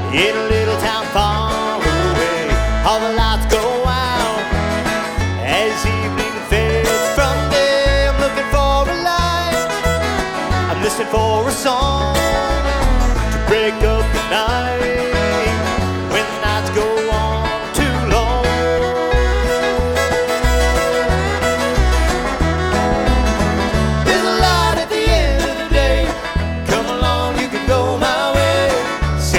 in a little town far away. All the lights go out as evening fades from day. I'm looking for a light, I'm listening for a song to break up the night.